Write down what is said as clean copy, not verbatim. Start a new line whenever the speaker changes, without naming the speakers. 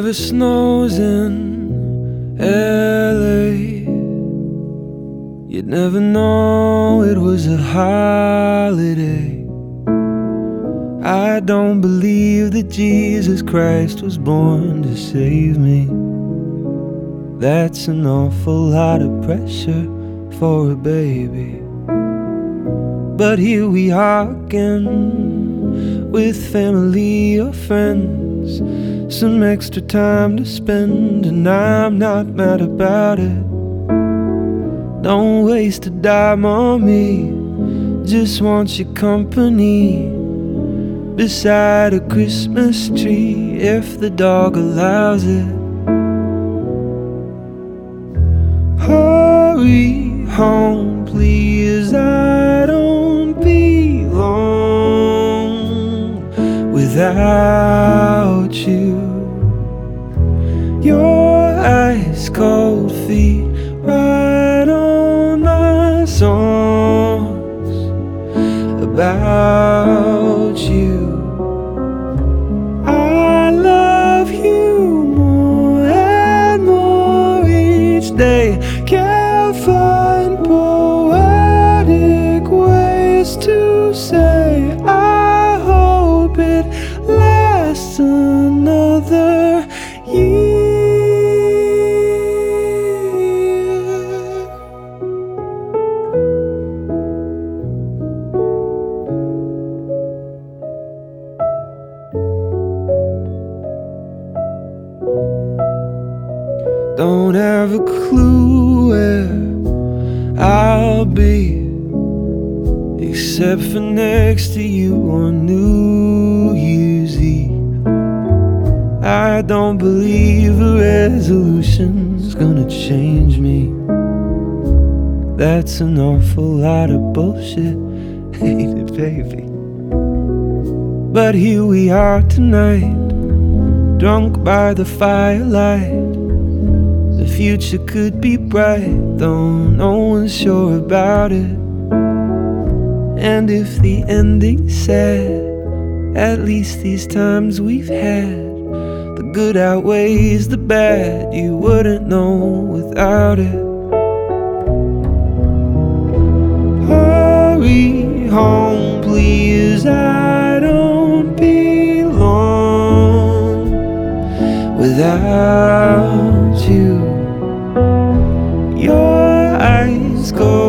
never snows in LA. You'd never know it was a holiday. I don't believe that Jesus Christ was born to save me. That's an awful lot of pressure for a baby. But here we are again, with family or friends, some extra time to spend, and I'm not mad about it. Don't waste a dime on me, just want your company beside a Christmas tree, if the dog allows it. Hurry home, please, I don't belong without you. Your ice cold feet right on my songs about you. I love you more and more each day. Can't find poetic ways to say I hope it lasts another year. Don't have a clue where I'll be, except for next to you on New Year's Eve. I don't believe a resolution's gonna change me. That's an awful lot of bullshit, ain't it, baby? But here we are tonight, drunk by the firelight. The future could be bright, though no one's sure about it. And if the ending's sad, at least these times we've had, the good outweighs the bad. You wouldn't know without it. Hurry home, please, I don't belong without you. Your eyes go